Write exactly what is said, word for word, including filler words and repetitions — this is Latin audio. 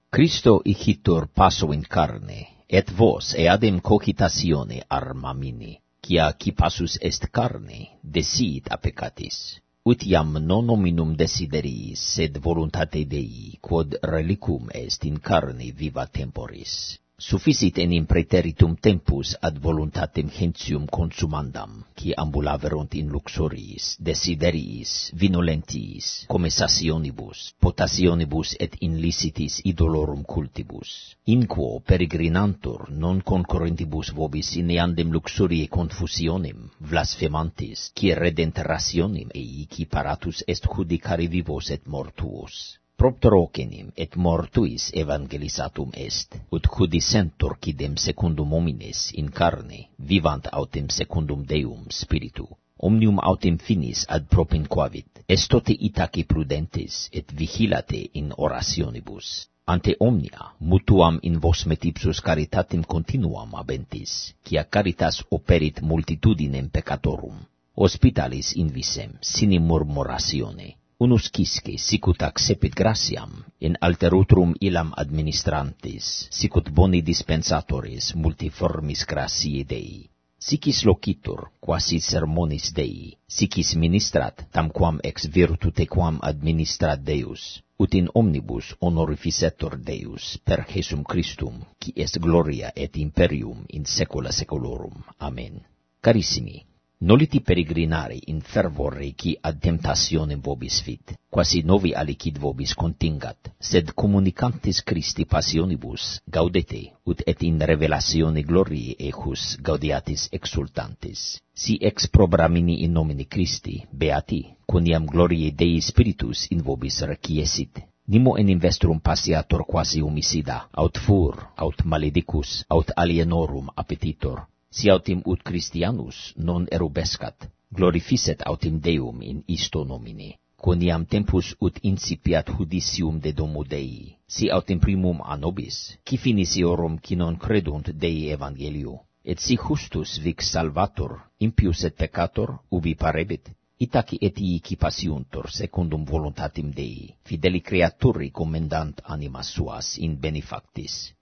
Cristo igitur passo in carne, et vos eadem cogitatione armamini, quia qui passus est carne, desit a peccatis. Ut iam non nominum desideriis, sed voluntate Dei, quod relicum est in carne viva temporis. Sufficit enim praeteritum tempus ad voluntatem gentium consumandam, qui ambulaverunt in luxuriis, desideriis, vinolentiis, commissationibus, potationibus et inlicitis idolorum cultibus, in quo peregrinantur non concurrentibus vobis in eandem luxuriae confusionem, blasphemantis, qui redent rationem ei, qui paratus est judicare vivos et mortuos. Propter ocenim et mortuis evangelisatum est, ut judicentur quidem secundum homines in carne, vivant autem secundum Deum spiritu. Omnium autem finis ad propinquavit, estote itaque prudentes et vigilate in orationibus. Ante omnia mutuam in vos metipsus caritatem continuam abentis, quia caritas operit multitudinem peccatorum. Hospitalis invisem, sine murmuratione. Unus quisque sicut accepit gratiam, in alterutrum illam administrantis, sicut boni dispensatoris multiformis gratiae Dei. Sicis locitur, quasi sermonis Dei, sicis ministrat, tamquam ex virtute quam administrat Deus, ut in omnibus honorificetur Deus, per Jesum Christum, qui est gloria et imperium in saecula saeculorum. Amen. Carissimi, noliti peregrinare in fervore qui ad temptationem vobis fit, quasi novi alicid vobis contingat, sed communicantis Christi passionibus gaudete, ut et in revelatione gloriae ejus gaudiatis exultantis. Si ex probramini in nomine Christi, beati, quoniam gloriae Dei Spiritus in vobis requiesit. Nimo enim vestrum passiator quasi homicida, aut fur, aut maledicus, aut alienorum appetitor. Si autem ut Christianus non erubescat, glorificet autem Deum in isto nomine. Quoniam tempus ut incipiat judicium de domo Dei, si autem primum a nobis, qui finiciorum qui non credunt Dei Evangelio, et si justus vix salvator, impius et peccator, ubi parebit, itaci etii qui passiuntur secundum voluntatem Dei, fideli creaturi commendant animas suas in benefactis.